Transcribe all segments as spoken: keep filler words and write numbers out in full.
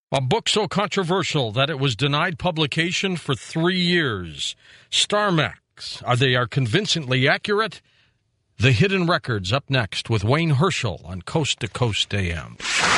A book so controversial that it was denied publication for three years. Star Maps, are they are convincingly accurate? The Hidden Records up next with Wayne Herschel on Coast to Coast A M.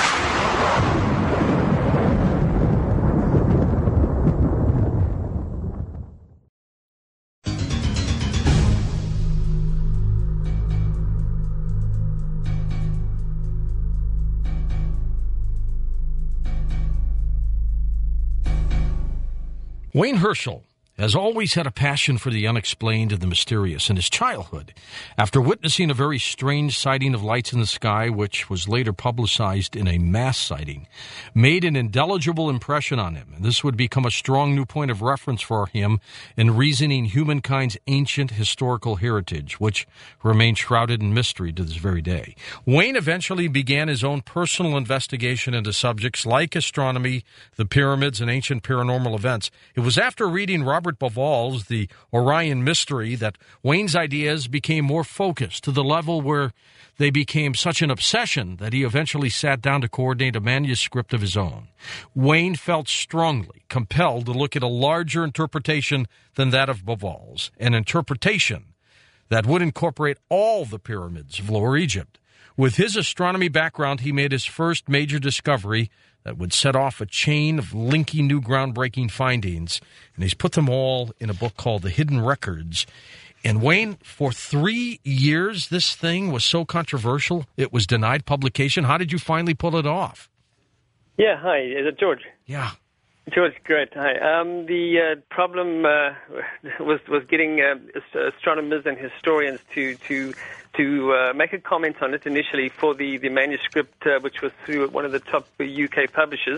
Wayne Herschel has always had a passion for the unexplained and the mysterious in his childhood. After witnessing a very strange sighting of lights in the sky, which was later publicized in a mass sighting, made an indelible impression on him. And this would become a strong new point of reference for him in reasoning humankind's ancient historical heritage, which remains shrouded in mystery to this very day. Wayne eventually began his own personal investigation into subjects like astronomy, the pyramids, and ancient paranormal events. It was after reading Robert Robert Bauval's The Orion Mystery that Wayne's ideas became more focused to the level where they became such an obsession that he eventually sat down to coordinate a manuscript of his own. Wayne felt strongly compelled to look at a larger interpretation than that of Bauval's, an interpretation that would incorporate all the pyramids of Lower Egypt. With his astronomy background, he made his first major discovery that would set off a chain of linking new groundbreaking findings, and he's put them all in a book called The Hidden Records. And Wayne, for three years, this thing was so controversial, it was denied publication. How did you finally pull it off? Yeah, hi, is it George? Yeah. George, great. Hi. Um, the uh, problem uh, was was getting uh, astronomers and historians to to to uh, make a comment on it initially for the the manuscript, uh, which was through one of the top U K publishers,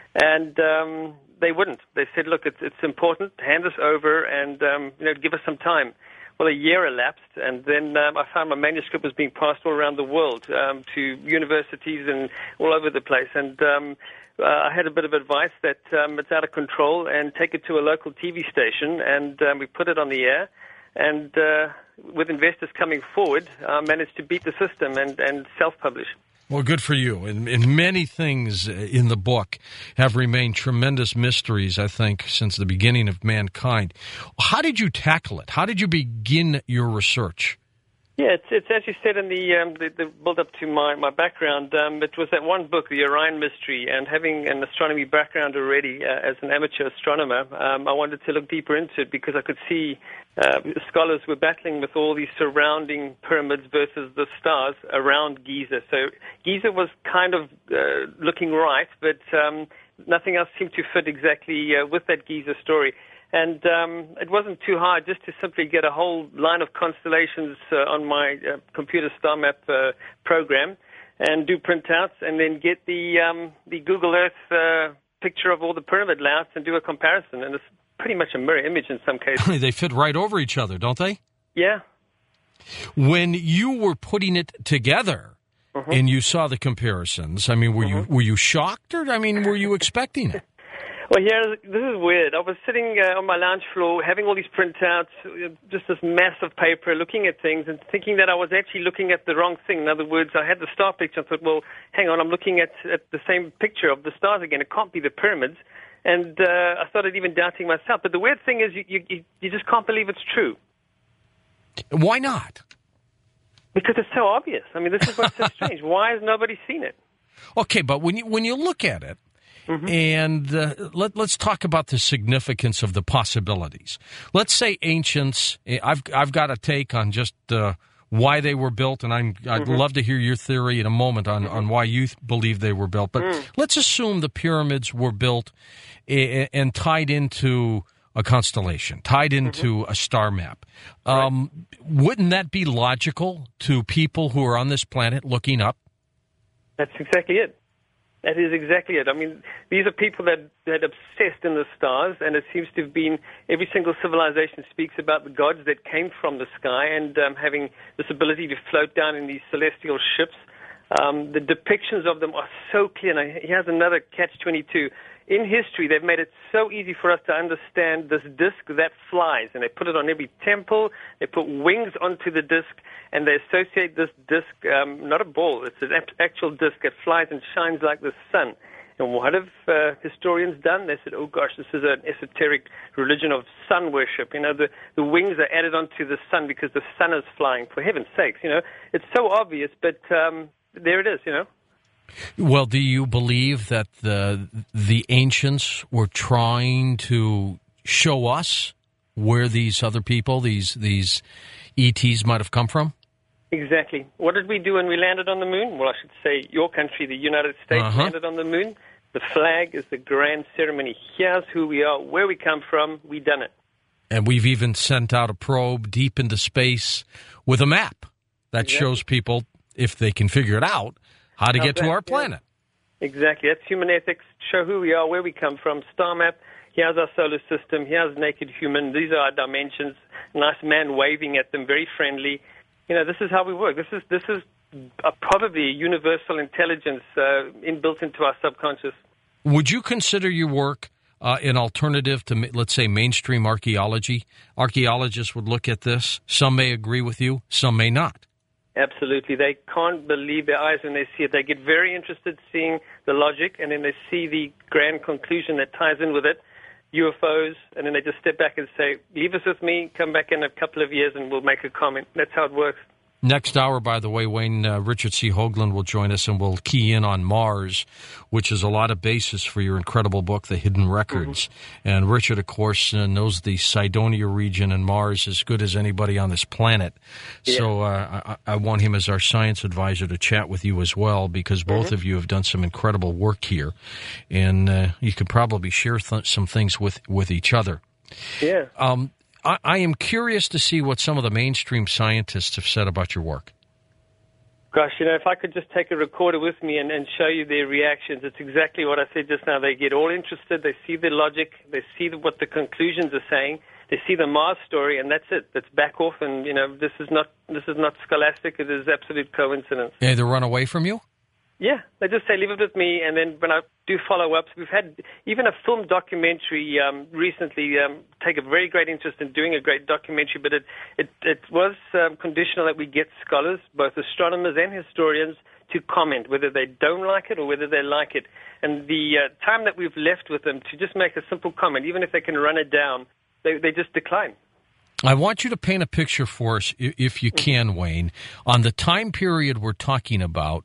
and um, they wouldn't. They said, "Look, it's it's important. Hand this over, and um, you know, give us some time." Well, a year elapsed, and then um, I found my manuscript was being passed all around the world um, to universities and all over the place, and um, Uh, I had a bit of advice that um, it's out of control and take it to a local T V station, and um, we put it on the air. And uh, with investors coming forward, I uh, managed to beat the system and, and self-publish. Well, good for you. And, and many things in the book have remained tremendous mysteries, I think, since the beginning of mankind. How did you tackle it? How did you begin your research? Yeah, it's, it's as you said in the, um, the, the build-up to my, my background, um, it was that one book, The Orion Mystery, and having an astronomy background already uh, as an amateur astronomer, um, I wanted to look deeper into it because I could see uh, scholars were battling with all these surrounding pyramids versus the stars around Giza. So Giza was kind of uh, looking right, but um, nothing else seemed to fit exactly uh, with that Giza story. And um, it wasn't too hard just to simply get a whole line of constellations uh, on my uh, computer star map uh, program and do printouts and then get the um, the Google Earth uh, picture of all the pyramid layouts and do a comparison. And it's pretty much a mirror image in some cases. They fit right over each other, don't they? Yeah. When you were putting it together mm-hmm. and you saw the comparisons, I mean, were mm-hmm. you were you shocked or, I mean, were you expecting it? Well, yeah, this is weird. I was sitting uh, on my lounge floor having all these printouts, just this mass of paper, looking at things and thinking that I was actually looking at the wrong thing. In other words, I had the star picture. I thought, well, hang on, I'm looking at, at the same picture of the stars again. It can't be the pyramids. And uh, I started even doubting myself. But the weird thing is you, you, you just can't believe it's true. Why not? Because it's so obvious. I mean, this is what's so strange. Why has nobody seen it? Okay, but when you when you look at it, Mm-hmm. And uh, let, let's talk about the significance of the possibilities. Let's say ancients, I've I've got a take on just uh, why they were built, and I'm, I'd mm-hmm. love to hear your theory in a moment on, mm-hmm. on why you believe they were built. But mm. let's assume the pyramids were built and, and tied into a constellation, tied into mm-hmm. a star map. Um, right. Wouldn't that be logical to people who are on this planet looking up? That's exactly it. That is exactly it. I mean, these are people that that obsessed in the stars, and it seems to have been every single civilization speaks about the gods that came from the sky and um, having this ability to float down in these celestial ships. Um, the depictions of them are so clear. Now, here's another catch twenty-two. In history, they've made it so easy for us to understand this disc that flies, and they put it on every temple. They put wings onto the disc, and they associate this disc, um, not a ball, it's an actual disc that flies and shines like the sun. And what have uh, historians done? They said, oh gosh, this is an esoteric religion of sun worship. You know, the, the wings are added onto the sun because the sun is flying. For heaven's sakes, you know, it's so obvious, but um, there it is, you know. Well, do you believe that the the ancients were trying to show us where these other people, these these E Ts might have come from? Exactly. What did we do when we landed on the moon? Well, I should say your country, the United States, uh-huh. landed on the moon. The flag is the grand ceremony. Here's who we are, where we come from. We done it. And we've even sent out a probe deep into space with a map that exactly. shows people, if they can figure it out, how to How's get to that? our planet. Yeah. Exactly. That's human ethics. Show who we are, where we come from. Star map. Here's our solar system. Here's naked human. These are our dimensions. Nice man waving at them, very friendly. You know, this is how we work. This is this is a, probably a universal intelligence uh, inbuilt into our subconscious. Would you consider your work uh, an alternative to, let's say, mainstream archaeology? Archaeologists would look at this. Some may agree with you. Some may not. Absolutely. They can't believe their eyes when they see it. They get very interested seeing the logic, and then they see the grand conclusion that ties in with it, U F Os, and then they just step back and say, leave us with me, come back in a couple of years, and we'll make a comment. That's how it works. Next hour, by the way, Wayne, uh, Richard C. Hoagland will join us, and we'll key in on Mars, which is a lot of basis for your incredible book, The Hidden Records. Mm-hmm. And Richard, of course, uh, knows the Cydonia region and Mars as good as anybody on this planet. Yeah. So uh, I, I want him as our science advisor to chat with you as well, because both mm-hmm. of you have done some incredible work here. And uh, you could probably share th- some things with, with each other. Yeah. Um, I, I am curious to see what some of the mainstream scientists have said about your work. Gosh, you know, if I could just take a recorder with me and, and show you their reactions, it's exactly what I said just now. They get all interested. They see the logic. They see the, what the conclusions are saying. They see the Mars story, and that's it. That's back off, and, you know, this is not this is not scholastic. It is absolute coincidence. Yeah, they run away from you? Yeah, they just say, leave it with me, and then when I do follow-ups, we've had even a film documentary um, recently um, take a very great interest in doing a great documentary, but it, it, it was um, conditional that we get scholars, both astronomers and historians, to comment, whether they don't like it or whether they like it. And the uh, time that we've left with them to just make a simple comment, even if they can run it down, they, they just decline. I want you to paint a picture for us, if you can, Wayne, on the time period we're talking about,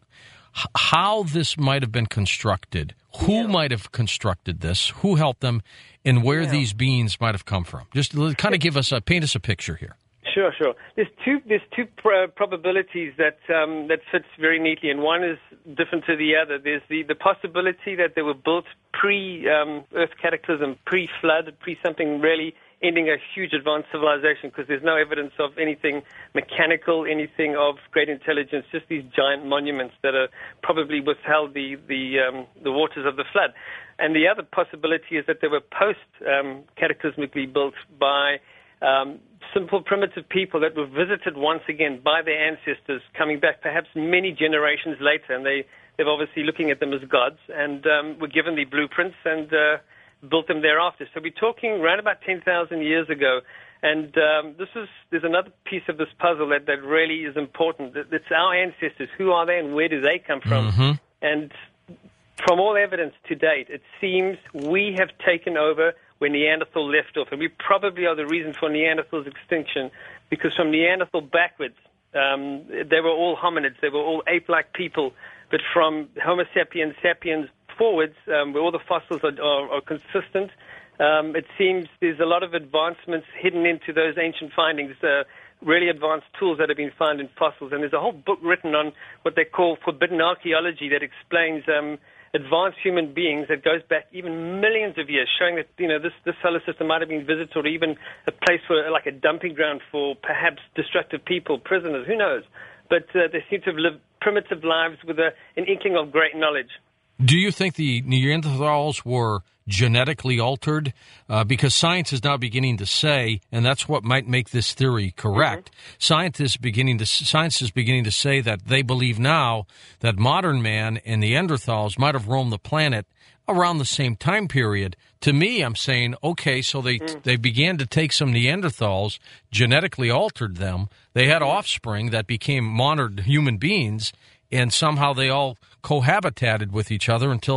how this might have been constructed, who yeah. might have constructed this, who helped them, and where yeah. these beings might have come from. Just kind of give us a, paint us a picture here. Sure, sure. There's two, there's two pr- probabilities that um, that fits very neatly, and one is different to the other. There's the, the possibility that they were built pre-Earth um, cataclysm, pre-flood, pre-something really ending a huge advanced civilization, because there's no evidence of anything mechanical, anything of great intelligence, just these giant monuments that are probably withheld the the, um, the waters of the flood. And the other possibility is that they were post-cataclysmically um, built by um, simple primitive people that were visited once again by their ancestors, coming back perhaps many generations later, and they, they're obviously looking at them as gods, and um, were given the blueprints and uh, built them thereafter. So we're talking around about ten thousand years ago. And um, this is there's another piece of this puzzle that, that really is important. It's our ancestors. Who are they and where do they come from? Mm-hmm. And from all evidence to date, it seems we have taken over where Neanderthal left off. And we probably are the reason for Neanderthal's extinction, because from Neanderthal backwards, um, they were all hominids. They were all ape-like people. But from Homo sapiens sapiens forwards, um, where all the fossils are, are, are consistent, um, it seems there's a lot of advancements hidden into those ancient findings, uh, really advanced tools that have been found in fossils. And there's a whole book written on what they call forbidden archaeology that explains um, advanced human beings that goes back even millions of years, showing that, you know, this, this solar system might have been visited, or even a place for, like, a dumping ground for perhaps destructive people, prisoners, who knows. But uh, they seem to have lived primitive lives with a, an inkling of great knowledge. Do you think the Neanderthals were genetically altered? Uh, because science is now beginning to say, and that's what might make this theory correct, mm-hmm. scientists beginning to, science is beginning to say that they believe now that modern man and Neanderthals might have roamed the planet around the same time period. To me, I'm saying, okay, so they mm. they began to take some Neanderthals, genetically altered them. They had offspring that became modern human beings, and somehow they all cohabitated with each other until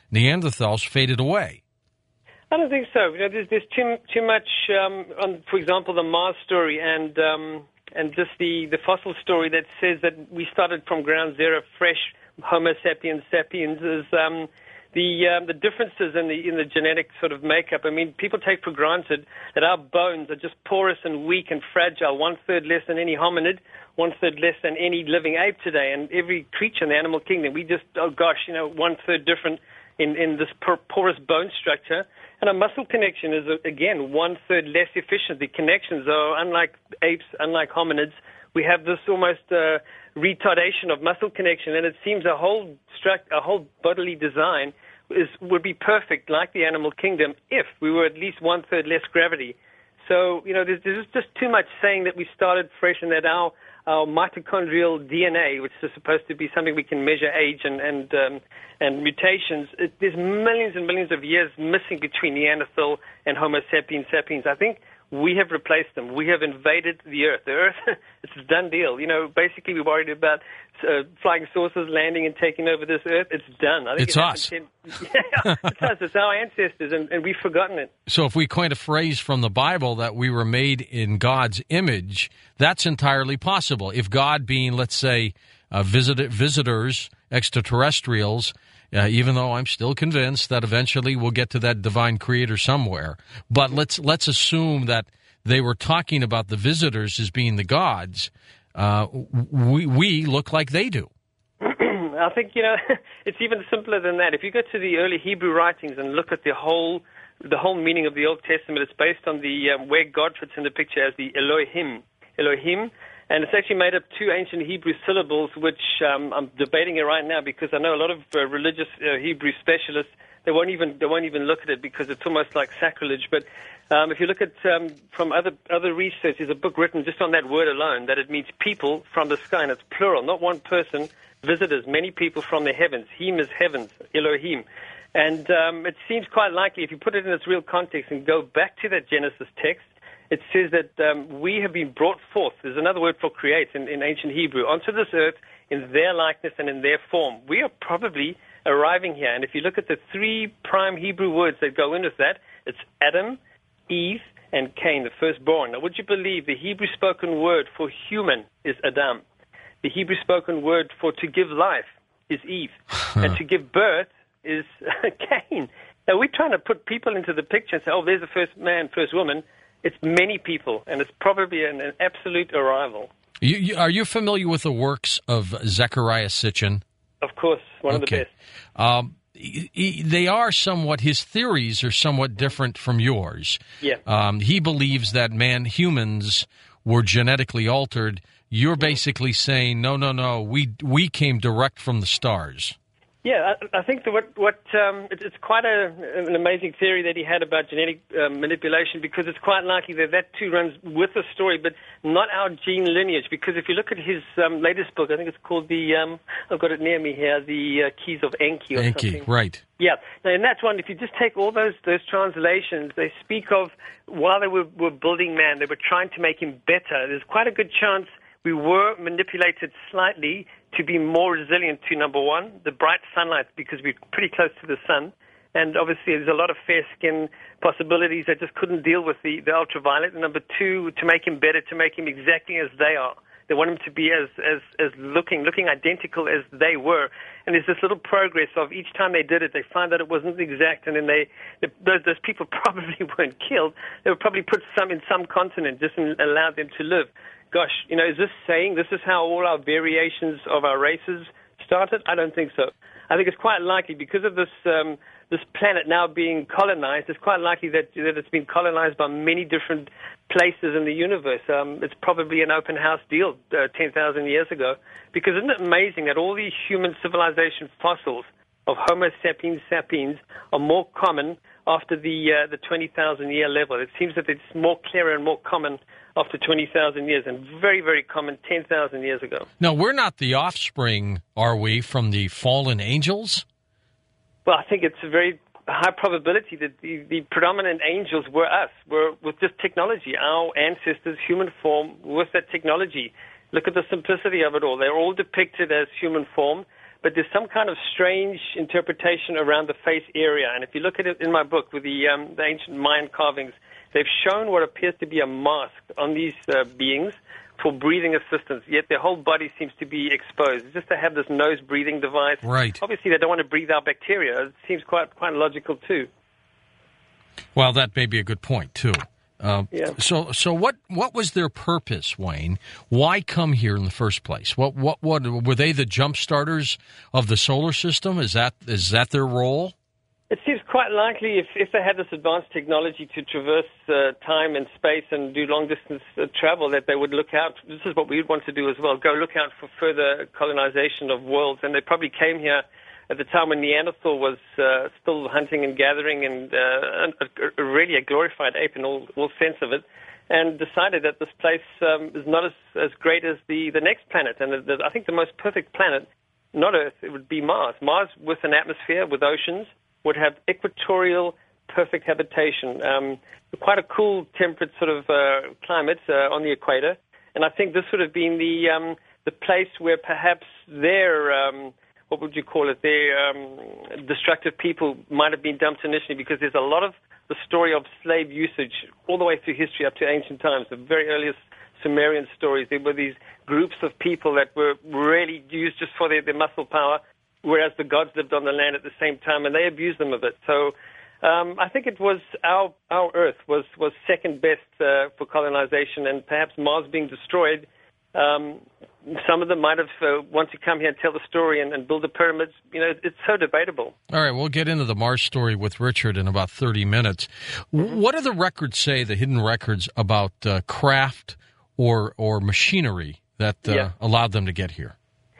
Neanderthals faded away. I don't think so. You know, there's, there's too too much. Um, on, for example, the Mars story and um, and just the, the fossil story that says that we started from ground zero, fresh Homo sapiens sapiens. Is um, the um, the differences in the in the genetic sort of makeup. I mean, people take for granted that our bones are just porous and weak and fragile, one third less than any hominid, one third less than any living ape today, and every creature in the animal kingdom. We just, oh gosh, you know, one third different in in this porous bone structure. And our muscle connection is, again, one-third less efficient. The connections are, unlike apes, unlike hominids, we have this almost uh, retardation of muscle connection, and it seems a whole struct, a whole bodily design is would be perfect, like the animal kingdom, if we were at least one-third less gravity. So, you know, there's, there's just too much saying that we started fresh and that our our mitochondrial D N A, which is supposed to be something we can measure age and and um, and mutations, it, there's millions and millions of years missing between Neanderthal and Homo sapiens sapiens. I think we have replaced them. We have invaded the Earth. The Earth, it's a done deal. You know, basically we're worried about uh, flying saucers landing and taking over this Earth. It's done. I think it's it us. Ten, yeah, it's us. It's our ancestors, and, and we've forgotten it. So if we coin a phrase from the Bible that we were made in God's image, that's entirely possible. If God being, let's say, uh, visit, visitors, extraterrestrials, Uh, even though I'm still convinced that eventually we'll get to that divine creator somewhere. But let's let's assume that they were talking about the visitors as being the gods. Uh, we, we look like they do. I think, you know, it's even simpler than that. If you go to the early Hebrew writings and look at the whole the whole meaning of the Old Testament, it's based on the um, where God fits in the picture as the Elohim. Elohim. And it's actually made up two ancient Hebrew syllables, which um, I'm debating it right now because I know a lot of uh, religious uh, Hebrew specialists, they won't even they won't even look at it because it's almost like sacrilege. But um, if you look at um, from other other research, there's a book written just on that word alone that it means people from the sky, and it's plural, not one person. Visitors, many people from the heavens. Him is heavens, Elohim. And um, it seems quite likely if you put it in its real context and go back to that Genesis text. It says that um, we have been brought forth. There's another word for create in, in ancient Hebrew, onto this earth in their likeness and in their form. We are probably arriving here. And if you look at the three prime Hebrew words that go in with that, it's Adam, Eve, and Cain, the firstborn. Now, would you believe the Hebrew spoken word for human is Adam? The Hebrew spoken word for to give life is Eve. And to give birth is Cain. Now, we're trying to put people into the picture and say, oh, there's the first man, first woman. It's many people, and it's probably an, an absolute arrival. You, you, are you familiar with the works of Zecharia Sitchin? Of course, one okay. of the best. Um, he, he, they are somewhat, his theories are somewhat different from yours. Yeah. Um, he believes that man, humans, were genetically altered. You're basically saying, no, no, no, we we came direct from the stars. Yeah, I, I think that what, what um, it, it's quite a, an amazing theory that he had about genetic uh, manipulation because it's quite likely that that too runs with the story, but not our gene lineage. Because if you look at his um, latest book, I think it's called the, um, I've got it near me here, the uh, Keys of Enki or Enki, something. right. Yeah, now, and that's one, if you just take all those those translations, they speak of while they were, were building man, they were trying to make him better. There's quite a good chance we were manipulated slightly to be more resilient to, number one, the bright sunlight, because we're pretty close to the sun. And obviously there's a lot of fair skin possibilities that just couldn't deal with the, the ultraviolet. And number two, to make him better, to make him exactly as they are. They want him to be as, as, as looking, looking identical as they were. And there's this little progress of each time they did it, they found that it wasn't exact, and then they, those, those people probably weren't killed. They would probably put some in some continent just and allow them to live. Gosh, you know, is this saying this is how all our variations of our races started? I don't think so. I think it's quite likely because of this um, this planet now being colonized, it's quite likely that, that it's been colonized by many different places in the universe. Um, it's probably an open house deal uh, ten thousand years ago. Because isn't it amazing that all these human civilization fossils of Homo sapiens sapiens are more common after the uh, the twenty thousand year level? It seems that it's more clearer and more common after twenty thousand years, and very, very common ten thousand years ago. Now, we're not the offspring, are we, from the fallen angels? Well, I think it's a very high probability that the, the predominant angels were us, were with this technology, our ancestors, human form, with that technology. Look at the simplicity of it all. They're all depicted as human form, but there's some kind of strange interpretation around the face area. And if you look at it in my book with the, um, the ancient Mayan carvings, they've shown what appears to be a mask on these uh, beings for breathing assistance, yet their whole body seems to be exposed. It's just to have this nose breathing device. Right. Obviously, they don't want to breathe out bacteria. It seems quite quite logical, too. Well, that may be a good point, too. Uh, yeah. So, so what? What was their purpose, Wayne? Why come here in the first place? What? What? What were they? The jump starters of the solar system? Is that is that their role? It seems quite likely if, if they had this advanced technology to traverse uh, time and space and do long-distance uh, travel, that they would look out. This is what we would want to do as well, go look out for further colonization of worlds. And they probably came here at the time when Neanderthal was uh, still hunting and gathering and uh, a, a, really a glorified ape in all, all sense of it, and decided that this place um, is not as, as great as the, the next planet. And the, the, I think the most perfect planet, not Earth, it would be Mars. Mars with an atmosphere, with oceans, would have equatorial, perfect habitation, um, quite a cool, temperate sort of uh, climate uh, on the equator. And I think this would have been the um, the place where perhaps their, um, what would you call it, their um, destructive people might have been dumped initially, because there's a lot of the story of slave usage all the way through history up to ancient times. The very earliest Sumerian stories, there were these groups of people that were really used just for their, their muscle power, whereas the gods lived on the land at the same time, and they abused them a bit. So um, I think it was our our Earth was, was second best uh, for colonization, and perhaps Mars being destroyed, um, some of them might have uh, want to come here and tell the story and, and build the pyramids. You know, it's so debatable. All right, we'll get into the Mars story with Richard in about thirty minutes. Mm-hmm. What do the records say, the hidden records, about uh, craft or, or machinery that uh, yeah. allowed them to get here?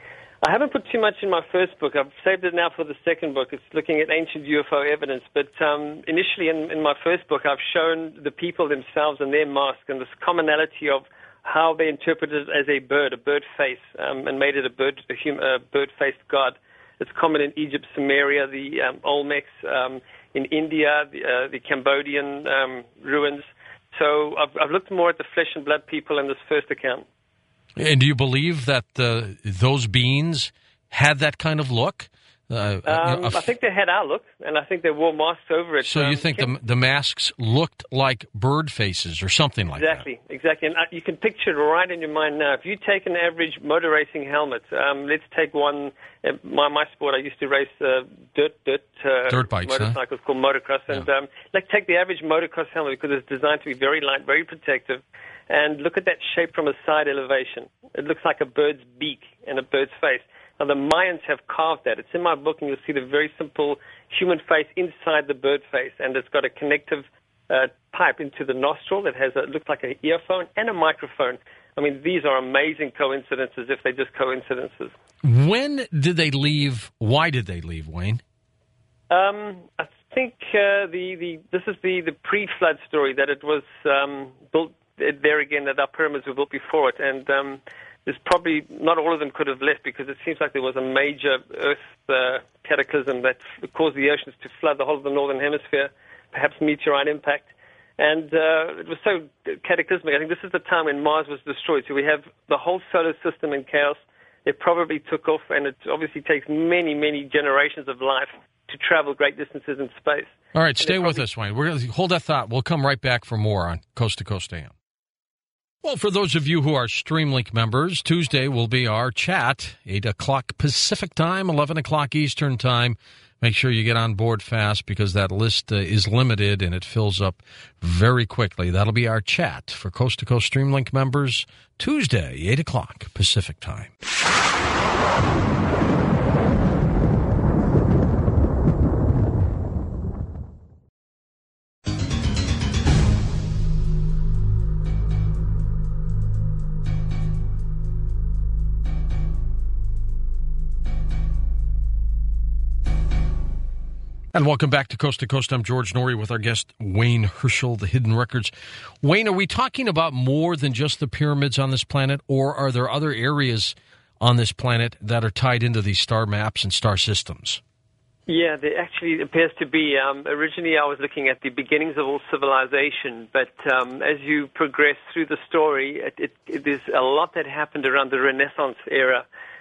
I haven't put too much in my first book. I've saved it now for the second book. It's looking at ancient U F O evidence. But um, initially in, in my first book, I've shown the people themselves and their mask and this commonality of how they interpreted it as a bird, a bird face, um, and made it a bird, a, hum, a bird-faced god. It's common in Egypt, Sumeria, the um, Olmecs, um, in India, the, uh, the Cambodian um, ruins. So I've, I've looked more at the flesh and blood people in this first account. And do you believe that uh, those beings had that kind of look? Uh, um, you know, I think they had our look, and I think they wore masks over it. So um, you think the, the masks looked like bird faces or something like exactly, that? Exactly, exactly. And uh, you can picture it right in your mind now. If you take an average motor racing helmet, um, let's take one. Uh, my my sport, I used to race uh, dirt dirt uh, dirt bikes, motorcycles huh? called motocross, and yeah. um, like take the average motocross helmet because it's designed to be very light, very protective. And look at that shape from a side elevation. It looks like a bird's beak and a bird's face. Now, the Mayans have carved that. It's in my book, and you'll see the very simple human face inside the bird face, and it's got a connective uh, pipe into the nostril that has a, looks like an earphone and a microphone. I mean, these are amazing coincidences if they're just coincidences. When did they leave? Why did they leave, Wayne? Um, I think uh, the, the this is the, the pre-flood story, that it was um, built there again, that our pyramids were built before it, and um, there's probably not all of them could have left, because it seems like there was a major Earth uh, cataclysm that caused the oceans to flood the whole of the northern hemisphere, perhaps meteorite impact, and uh, it was so cataclysmic. I think this is the time when Mars was destroyed, so we have the whole solar system in chaos. It probably took off, and it obviously takes many, many generations of life to travel great distances in space. All right, stay with us, Wayne. We're gonna hold that thought. We'll come right back for more on Coast to Coast A M. Well, for those of you who are Streamlink members, Tuesday will be our chat, eight o'clock Pacific time, eleven o'clock Eastern time. Make sure you get on board fast, because that list uh, is limited and it fills up very quickly. That'll be our chat for Coast to Coast Streamlink members, Tuesday, eight o'clock Pacific time. And welcome back to Coast to Coast. I'm George Norrie with our guest, Wayne Herschel, the Hidden Records. Wayne, are we talking about more than just the pyramids on this planet, or are there other areas on this planet that are tied into these star maps and star systems? Yeah, there actually appears to be. Um, originally, I was looking at the beginnings of all civilization, but um, as you progress through the story, it, it, it, there's a lot that happened around the Renaissance era.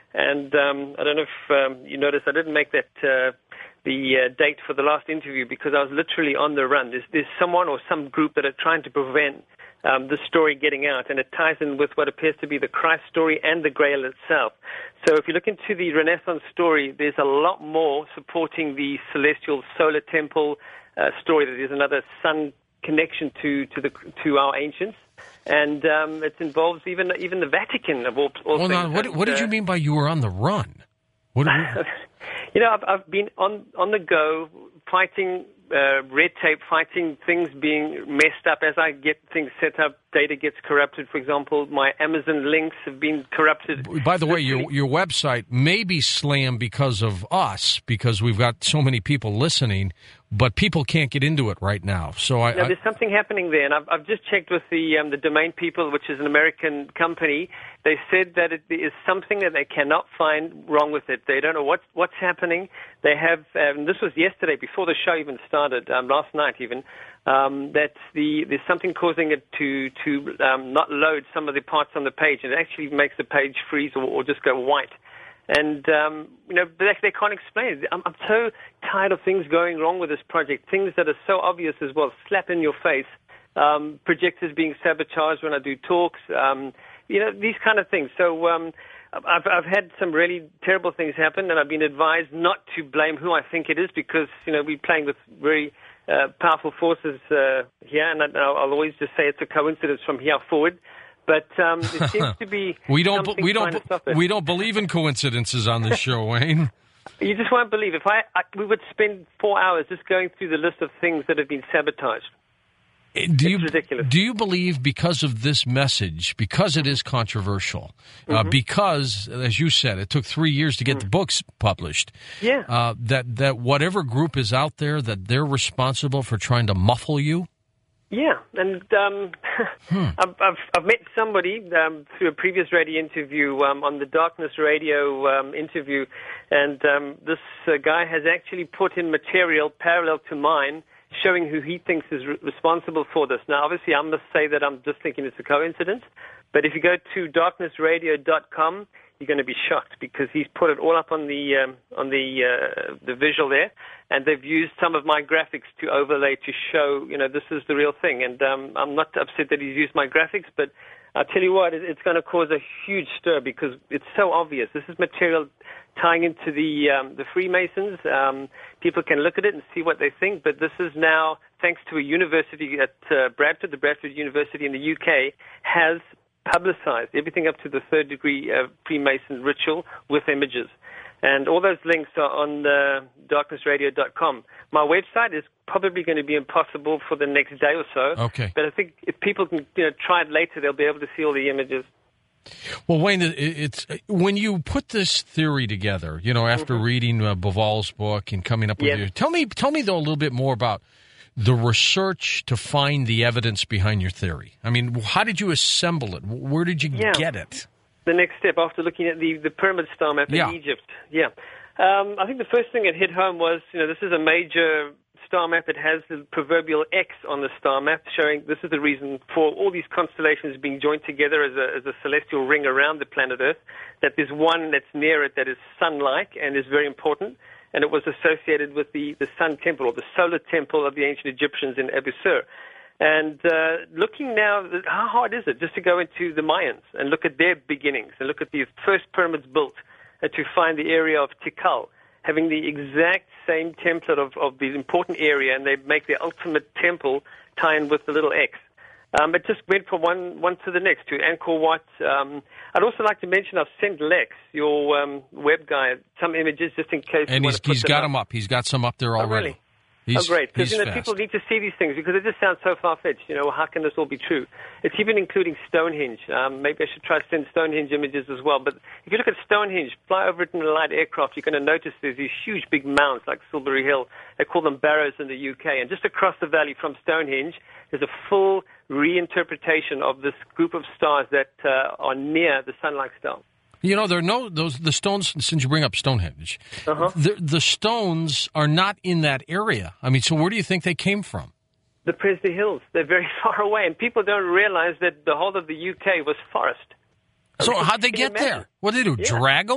And um, I don't know if um, you noticed, I didn't make that uh, the uh, date for the last interview because I was literally on the run. There's, there's someone or some group that are trying to prevent um, the story getting out, and it ties in with what appears to be the Christ story and the Grail itself. So if you look into the Renaissance story, there's a lot more supporting the celestial solar temple uh, story. There's another sun connection to, to, the, to our ancients. And um, it involves even even the Vatican of all, all well, things. Now, what, and, what did uh, you mean by you were on the run? What? Did you know, I've, I've been on on the go, fighting uh, red tape, fighting things being messed up as I get things set up. Data gets corrupted. For example, my Amazon links have been corrupted. By the way, your your website may be slammed because of us, because we've got so many people listening, but people can't get into it right now. So I, no, I there's something happening there, and I've, I've just checked with the um, the Domain People, which is an American company. They said that it is something that they cannot find wrong with it. They don't know what's what's happening. They have, um, this was yesterday before the show even started, um, last night even. Um, that the there's something causing it to to um, not load some of the parts on the page, and it actually makes the page freeze or, or just go white. And um, you know, they, they can't explain it. I'm, I'm so tired of things going wrong with this project. Things that are so obvious as well, slap in your face. Um, projectors being sabotaged when I do talks. Um, you know, these kind of things. So um, I've I've had some really terrible things happen, and I've been advised not to blame who I think it is because you know we're playing with very Uh, powerful forces uh, here, and I'll, I'll always just say it's a coincidence from here forward. But um, it seems to be we don't we don't we don't believe in coincidences on this show, Wayne. You just won't believe if I, I we would spend four hours just going through the list of things that have been sabotaged. Do it's you ridiculous. Do you believe because of this message, because it is controversial, mm-hmm. uh, because as you said, it took three years to get mm. the books published? Yeah. Uh, that that whatever group is out there, that they're responsible for trying to muffle you. Yeah, and um, hmm. I've, I've I've met somebody um, through a previous radio interview um, on the Darkness Radio um, interview, and um, this uh, guy has actually put in material parallel to mine, showing who he thinks is re- responsible for this. Now, obviously, I must say that I'm just thinking it's a coincidence, but if you go to darkness radio dot com, you're going to be shocked because he's put it all up on the um, on the uh, the visual there, and they've used some of my graphics to overlay to show, you know, this is the real thing. And um, I'm not upset that he's used my graphics, but I'll tell you what, it's going to cause a huge stir because it's so obvious. This is material tying into the um, the Freemasons. Um, people can look at it and see what they think, but this is now, thanks to a university at uh, Bradford, the Bradford University in the U K, has publicized everything up to the third degree uh, Freemason ritual with images. And all those links are on uh, darkness radio dot com. My website is probably going to be impossible for the next day or so. Okay. But I think if people can you know, try it later, they'll be able to see all the images. Well, Wayne, it's when you put this theory together, you know, after mm-hmm. reading uh, Boval's book and coming up with yes. your, tell me, tell me though a little bit more about the research to find the evidence behind your theory. I mean, how did you assemble it? Where did you yeah. get it? The next step after looking at the, the pyramid star map in yeah. Egypt. Yeah. Um, I think the first thing that hit home was, you know, this is a major star map. It has the proverbial X on the star map, showing this is the reason for all these constellations being joined together as a, as a celestial ring around the planet Earth, that there's one that's near it that is sun-like and is very important. And it was associated with the, the sun temple or the solar temple of the ancient Egyptians in Abu Sir. And uh, looking now, how hard is it just to go into the Mayans and look at their beginnings and look at the first pyramids built and to find the area of Tikal, having the exact same template of, of the important area, and they make the ultimate temple tie in with the little X. Um, it just went from one, one to the next, to Angkor Wat. Um, I'd also like to mention I've sent Lex, your um, web guy, some images just in case. And you he's, want to put he's them got up. them up. He's got some up there already. Oh, really? He's, oh, great. Because he's you know, fast. people need to see these things because it just sounds so far-fetched. You know, how can this all be true? It's even including Stonehenge. Um, maybe I should try to send Stonehenge images as well. But if you look at Stonehenge, fly over it in a light aircraft, you're going to notice there's these huge big mounds like Silbury Hill. They call them barrows in the U K. And just across the valley from Stonehenge, there's a full reinterpretation of this group of stars that uh, are near the sun-like star. You know, there are no those the stones. Since you bring up Stonehenge, uh-huh. the the stones are not in that area. I mean, so where do you think they came from? The Presley Hills. They're very far away, and people don't realize that the whole of the U K was forest. So how'd they get there? What did they do? Yeah. Drag them?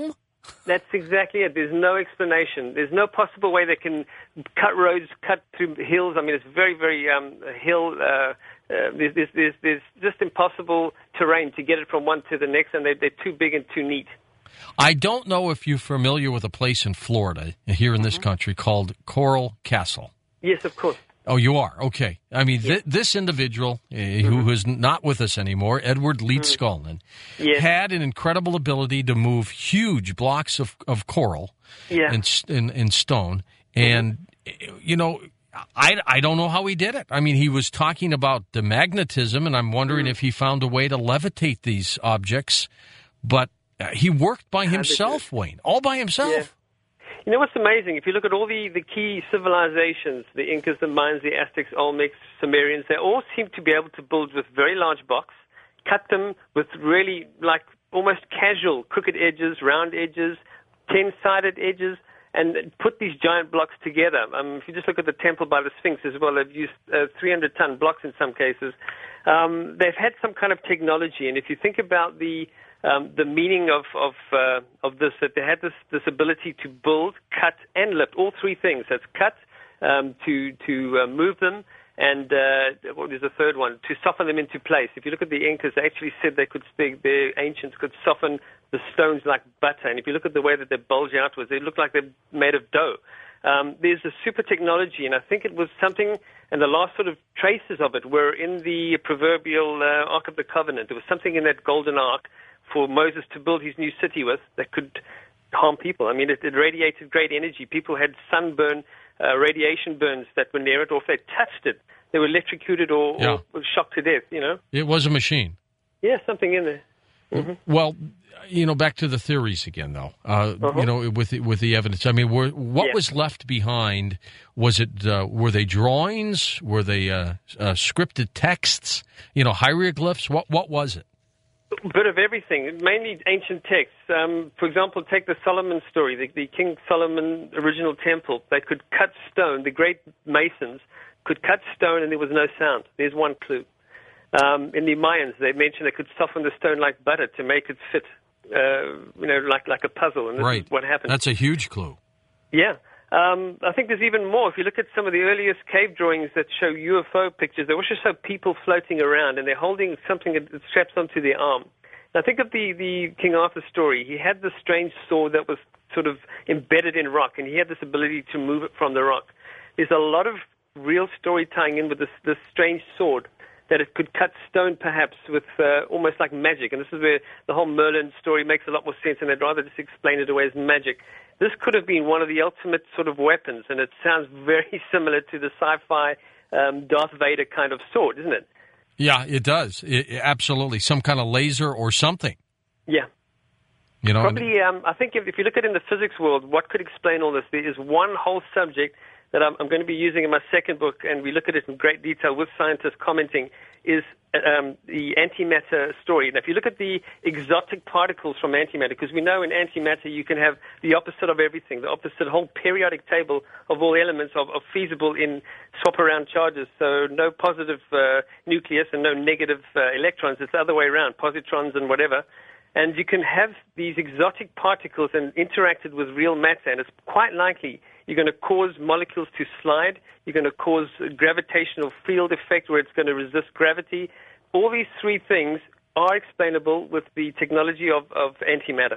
That's exactly it. There's no explanation. There's no possible way they can cut roads, cut through hills. I mean, it's very, very um, hill. Uh, uh, there's, there's, there's, there's just impossible terrain to get it from one to the next, and they, they're too big and too neat. I don't know if you're familiar with a place in Florida, here in this mm-hmm. country, called Coral Castle. Yes, of course. Oh, you are? Okay. I mean, yes. th- this individual, uh, mm-hmm. who is not with us anymore, Edward Leeds mm-hmm. Scullin, yes. had an incredible ability to move huge blocks of, of coral yeah. and, and, and stone. And, mm-hmm. you know, I, I don't know how he did it. I mean, he was talking about the magnetism, and I'm wondering mm-hmm. if he found a way to levitate these objects. But uh, he worked by himself, Wayne, all by himself. Yeah. You know what's amazing? If you look at all the, the key civilizations, the Incas, the Mayans, the Aztecs, Olmecs, Sumerians, they all seem to be able to build with very large blocks, cut them with really like almost casual crooked edges, round edges, ten-sided edges, and put these giant blocks together. Um, if you just look at the temple by the Sphinx as well, they've used uh, three hundred ton blocks in some cases. Um, they've had some kind of technology, and if you think about the Um, the meaning of of, uh, of this, that they had this, this ability to build, cut, and lift, all three things. That's cut, um, to to uh, move them, and uh, what is the third one? To soften them into place. If you look at the Incas, they actually said they could speak, the ancients could soften the stones like butter. And if you look at the way that they bulge outwards, they look like they're made of dough. Um, there's a super technology, and I think it was something, and the last sort of traces of it were in the proverbial uh, Ark of the Covenant. There was something in that golden ark for Moses to build his new city with that could harm people. I mean, it, it radiated great energy. People had sunburn, uh, radiation burns that were near it, or if they touched it, they were electrocuted or, yeah. or shocked to death, you know? It was a machine. Yeah, something in there. Mm-hmm. Well, you know, back to the theories again, though. Uh, uh-huh. You know, with the, with the evidence. I mean, were, what yeah. was left behind? Was it uh, were they drawings? Were they uh, uh, scripted texts? You know, hieroglyphs? What what was it? A bit of everything, mainly ancient texts. Um, for example, take the Solomon story, the, the King Solomon original temple. They could cut stone. The great masons could cut stone, and there was no sound. There's one clue. Um, in the Mayans, they mentioned they could soften the stone like butter to make it fit, uh, you know, like like a puzzle. And this right. is what happened. That's a huge clue. Yeah. Um, I think there's even more. If you look at some of the earliest cave drawings that show U F O pictures, they also show people floating around, and they're holding something that straps onto their arm. Now, think of the, the King Arthur story. He had this strange sword that was sort of embedded in rock, and he had this ability to move it from the rock. There's a lot of real story tying in with this, this strange sword, that it could cut stone perhaps with uh, almost like magic. And this is where the whole Merlin story makes a lot more sense, and I'd rather just explain it away as magic. This could have been one of the ultimate sort of weapons, and it sounds very similar to the sci-fi um, Darth Vader kind of sword, isn't it? Yeah, it does. It, absolutely. Some kind of laser or something. Yeah. You know, Probably, um, I think if, if you look at it in the physics world, what could explain all this? There is one whole subject that I'm, I'm going to be using in my second book, and we look at it in great detail with scientists commenting, is um, the antimatter story. Now, if you look at the exotic particles from antimatter, because we know in antimatter you can have the opposite of everything, the opposite whole periodic table of all elements of, of feasible in swap-around charges. So no positive uh, nucleus and no negative uh, electrons. It's the other way around, positrons and whatever. And you can have these exotic particles and interacted with real matter, and it's quite likely you're going to cause molecules to slide. You're going to cause a gravitational field effect where it's going to resist gravity. All these three things are explainable with the technology of, of antimatter.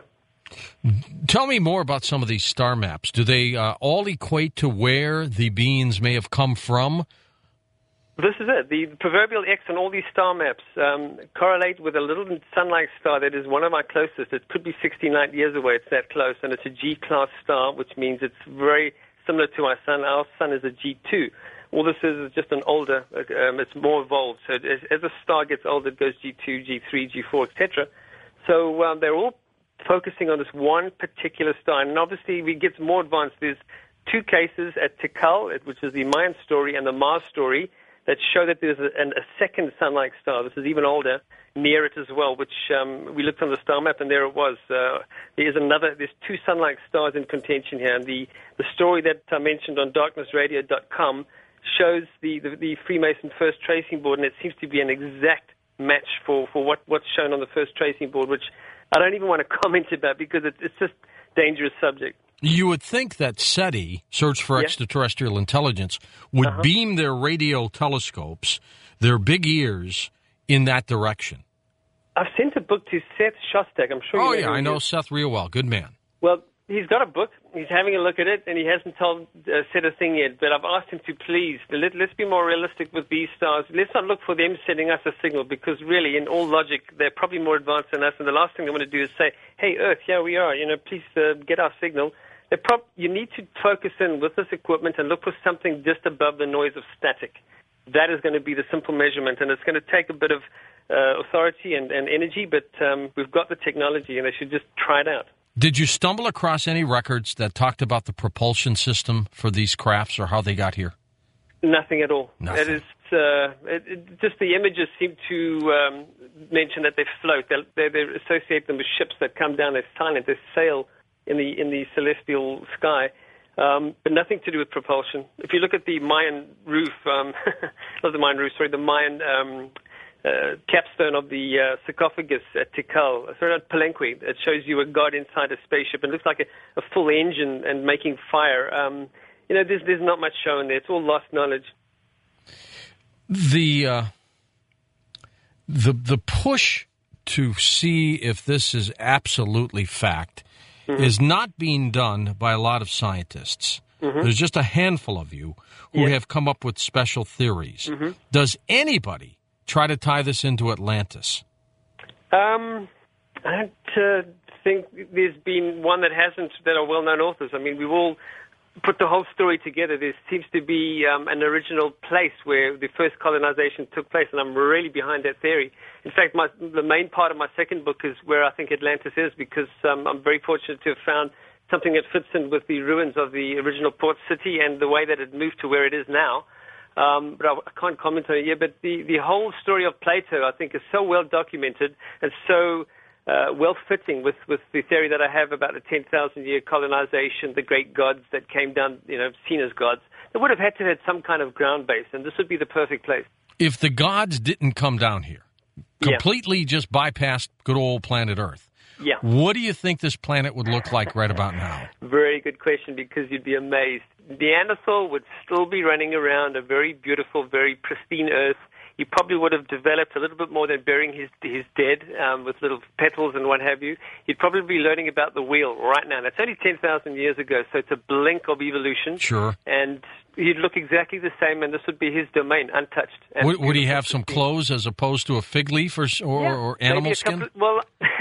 Tell me more about some of these star maps. Do they uh, all equate to where the beings may have come from? This is it. The proverbial X on all these star maps um, correlate with a little sun-like star that is one of our closest. It could be sixteen light years away. It's that close, and it's a G-class star, which means it's very similar to our sun. Our sun is a G two. All this is is just an older, um, it's more evolved. So as, as a star gets older, it goes G two, G three, G four, et cetera. So um, they're all focusing on this one particular star. And obviously, we get more advanced. There's two cases at Tikal, which is the Mayan story, and the Mars story, that show that there's a, a second sun-like star. This is even older, near it as well, which um, we looked on the star map, and there it was. Uh, there is another, there's two sun-like stars in contention here, and the, the story that I mentioned on darkness radio dot com shows the, the, the Freemason first tracing board, and it seems to be an exact match for, for what, what's shown on the first tracing board, which I don't even want to comment about because it, it's just dangerous subject. You would think that SETI, Search for Yeah. Extraterrestrial Intelligence, would Uh-huh. beam their radio telescopes, their big ears, in that direction. I've sent a book to Seth Shostak. I'm sure you Oh, know yeah, who I he know is. Seth real well. Good man. Well, he's got a book. He's having a look at it, and he hasn't told uh, said a thing yet. But I've asked him to please let, let's be more realistic with these stars. Let's not look for them sending us a signal, because really, in all logic, they're probably more advanced than us. And the last thing they want to do is say, "Hey, Earth, here we are. You know, please uh, get our signal." They're prob- you need to focus in with this equipment and look for something just above the noise of static. That is going to be the simple measurement, and it's going to take a bit of uh, authority and, and energy, but um, we've got the technology, and they should just try it out. Did you stumble across any records that talked about the propulsion system for these crafts or how they got here? Nothing at all. Nothing. It is uh, it, it, just the images seem to um, mention that they float. They, they, they associate them with ships that come down. They're silent. They sail in the in the celestial sky. Um, but nothing to do with propulsion. If you look at the Mayan roof, um, not the Mayan roof, sorry, the Mayan um, uh, capstone of the uh, sarcophagus at Tikal, sorry, at Palenque, it shows you a god inside a spaceship. It looks like a, a full engine and making fire. Um, you know, there's, there's not much shown there. It's all lost knowledge. The uh, the the push to see if this is absolutely fact mm-hmm. is not being done by a lot of scientists. Mm-hmm. There's just a handful of you who yeah. have come up with special theories. Mm-hmm. Does anybody try to tie this into Atlantis? Um, I don't uh, think there's been one that hasn't, that are well-known authors. I mean, we've all put the whole story together. There seems to be um, an original place where the first colonization took place, and I'm really behind that theory. In fact, my, the main part of my second book is where I think Atlantis is, because um, I'm very fortunate to have found something that fits in with the ruins of the original port city and the way that it moved to where it is now. Um, but I, I can't comment on it yet. But the, the whole story of Plato, I think, is so well documented and so uh, well-fitting with, with the theory that I have about the ten thousand year colonization, the great gods that came down, you know, seen as gods. They would have had to have had some kind of ground base, and this would be the perfect place. If the gods didn't come down here, completely yeah. just bypassed good old planet Earth, yeah. what do you think this planet would look like right about now? Very good question, because you'd be amazed. Neanderthal would still be running around a very beautiful, very pristine Earth. He probably would have developed a little bit more than burying his his dead um, with little petals and what have you. He'd probably be learning about the wheel right now. That's only ten thousand years ago, so it's a blink of evolution. Sure. And he'd look exactly the same, and this would be his domain, untouched. And would, would he have some clothes as opposed to a fig leaf or, or, yeah, or animal skin? Couple, well,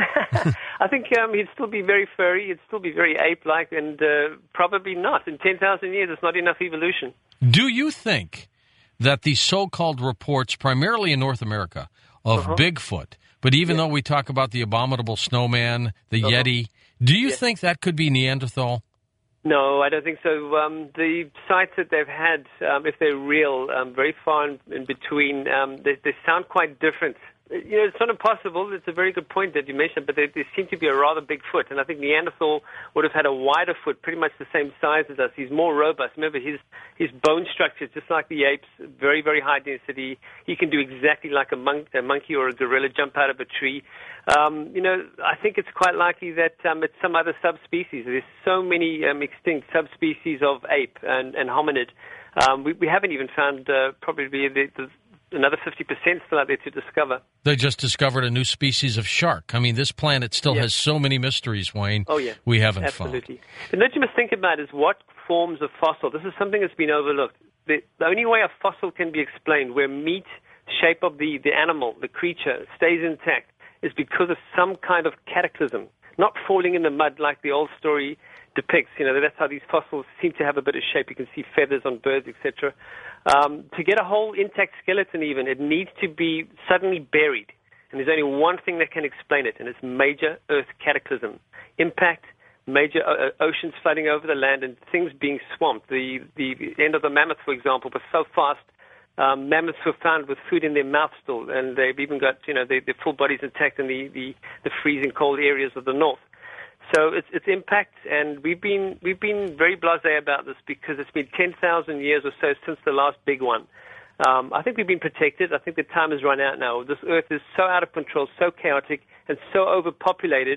I think um, he'd still be very furry. He'd still be very ape-like, and uh, probably not. In ten thousand years, it's not enough evolution. Do you think that the so-called reports, primarily in North America, of uh-huh. Bigfoot, but even yeah. though we talk about the abominable snowman, the uh-huh. Yeti, do you yeah. think that could be Neanderthal? No, I don't think so. Um, the sites that they've had, um, if they're real, um, very far in, in between, um, they, they sound quite different. You know, it's not impossible. It's a very good point that you mentioned, but they, they seem to be a rather big foot. And I think Neanderthal would have had a wider foot, pretty much the same size as us. He's more robust. Remember, his his bone structure is just like the apes, very, very high density. He can do exactly like a, monk, a monkey or a gorilla, jump out of a tree. Um, you know, I think it's quite likely that um, it's some other subspecies. There's so many um, extinct subspecies of ape and, and hominid. Um, we, we haven't even found uh, probably the, the another fifty percent still out there to discover. They just discovered a new species of shark. I mean, this planet still yeah. has so many mysteries, Wayne. Oh, yeah. We haven't Absolutely. found. But what you must think about is what forms of fossil. This is something that's been overlooked. The, the only way a fossil can be explained, where meat, shape of the, the animal, the creature, stays intact, is because of some kind of cataclysm, not falling in the mud like the old story depicts. You know, that's how these fossils seem to have a bit of shape. You can see feathers on birds, et cetera. Um, to get a whole intact skeleton even, it needs to be suddenly buried. And there's only one thing that can explain it, and it's major Earth cataclysm. Impact, major uh, oceans flooding over the land, and things being swamped. The, the end of the mammoth, for example, was so fast, um, mammoths were found with food in their mouth still, and they've even got, you know, they, their full bodies intact in the, the, the freezing cold areas of the north. So it's, it's impact, and we've been we've been very blasé about this because it's been ten thousand years or so since the last big one. Um, I think we've been protected. I think the time has run out now. This Earth is so out of control, so chaotic, and so overpopulated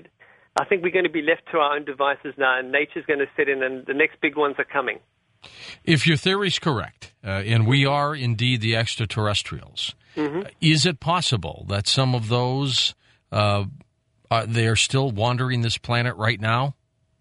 I think we're going to be left to our own devices now, and nature's going to set in, and the next big ones are coming. If your theory's correct, uh, and we are indeed the extraterrestrials, mm-hmm. is it possible that some of those, uh, are, they are still wandering this planet right now?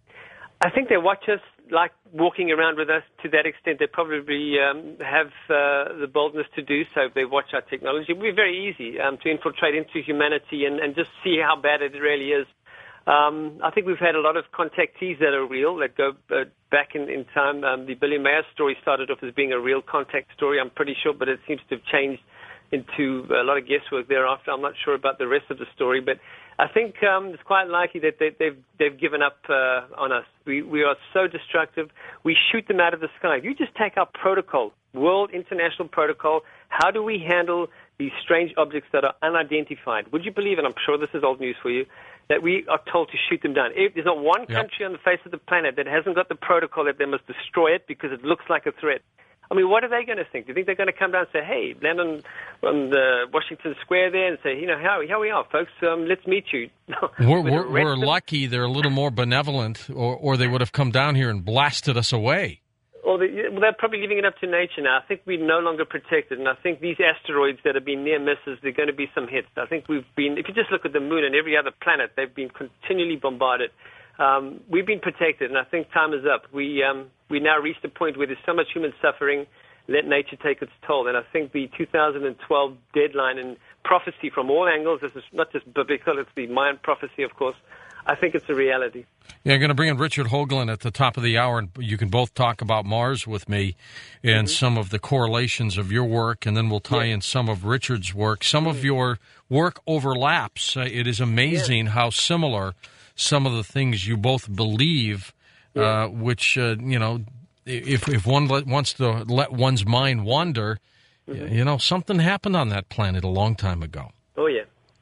I think they watch us like walking around with us to that extent. They probably um, have uh, the boldness to do so if they watch our technology. It would be very easy um, to infiltrate into humanity and, and just see how bad it really is. Um, I think we've had a lot of contactees that are real, that go uh, back in, in time. Um, the Billy Mayer story started off as being a real contact story, I'm pretty sure, but it seems to have changed into a lot of guesswork thereafter. I'm not sure about the rest of the story, but I think um, it's quite likely that they, they've they've given up uh, on us. We we are so destructive. We shoot them out of the sky. If you just take our protocol, world international protocol, how do we handle these strange objects that are unidentified? Would you believe, and I'm sure this is old news for you, that we are told to shoot them down? If there's not one country yep. on the face of the planet that hasn't got the protocol that they must destroy it because it looks like a threat. I mean, what are they going to think? Do you think they're going to come down and say, hey, land on, on the Washington Square there and say, you know, how, here we are, folks, um, let's meet you? we're we're, we're lucky they're a little more benevolent, or, or they would have come down here and blasted us away. Well, they, well, they're probably leaving it up to nature now. I think we're no longer protected, and I think these asteroids that have been near misses, there are going to be some hits. I think we've been, if you just look at the moon and every other planet, they've been continually bombarded. Um, we've been protected, and I think time is up. We um, we now reached a point where there's so much human suffering. Let nature take its toll. And I think the two thousand twelve deadline and prophecy from all angles, this is not just biblical, it's the Mayan prophecy, of course. I think it's a reality. Yeah, I'm going to bring in Richard Hoagland at the top of the hour, and you can both talk about Mars with me and mm-hmm. some of the correlations of your work, and then we'll tie yeah. in some of Richard's work. Some mm-hmm. of your work overlaps. Uh, it is amazing yeah. how similar some of the things you both believe, yeah. uh, which, uh, you know, if if one let, wants to let one's mind wander, mm-hmm. you know, something happened on that planet a long time ago. Oh, yeah.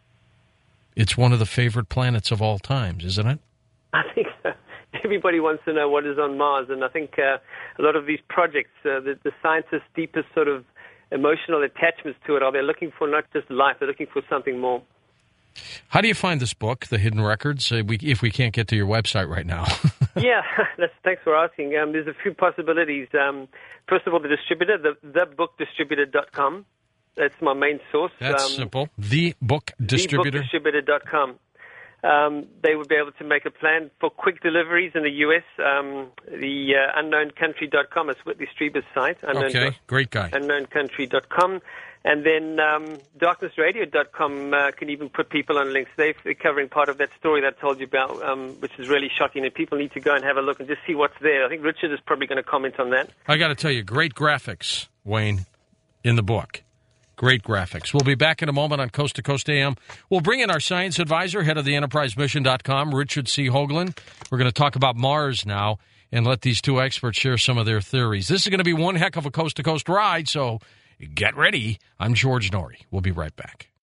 It's one of the favorite planets of all times, isn't it? I think so. Everybody wants to know what is on Mars, and I think uh, a lot of these projects, uh, the, the scientists' deepest sort of emotional attachments to it are they're looking for not just life, they're looking for something more. How do you find this book, The Hidden Records, uh, we, if we can't get to your website right now? yeah, that's, thanks for asking. Um, there's a few possibilities. Um, first of all, the distributor, the, the book distributor dot com. That's my main source. That's um, simple. The Book Distributor. the book distributor dot com. Um, they would be able to make a plan for quick deliveries in the U S. Um, the uh, unknown country dot com is Whitley Strieber's site. Unknown okay, dot, great guy. unknown country dot com. And then um, darkness radio dot com uh, can even put people on links. They're covering part of that story that I told you about, um, which is really shocking, and people need to go and have a look and just see what's there. I think Richard is probably going to comment on that. I got to tell you, great graphics, Wayne, in the book. Great graphics. We'll be back in a moment on Coast to Coast A M. We'll bring in our science advisor, head of the enterprise mission dot com, Richard C. Hoagland. We're going to talk about Mars now and let these two experts share some of their theories. This is going to be one heck of a coast to coast ride, so get ready. I'm George Norrie. We'll be right back.